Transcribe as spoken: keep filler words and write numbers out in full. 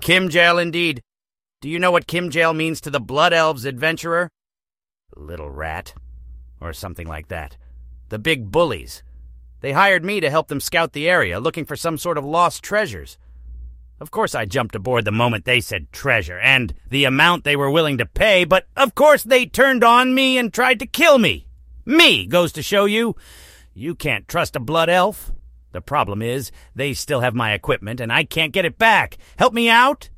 Kimjail indeed. Do you know what Kimjail means to the Blood Elves, adventurer? Little rat. Or something like that. The big bullies. They hired me to help them scout the area, looking for some sort of lost treasures. Of course I jumped aboard the moment they said treasure, and the amount they were willing to pay, but of course they turned on me and tried to kill me. Me goes to show you, you can't trust a blood elf. The problem is, they still have my equipment, and I can't get it back. Help me out?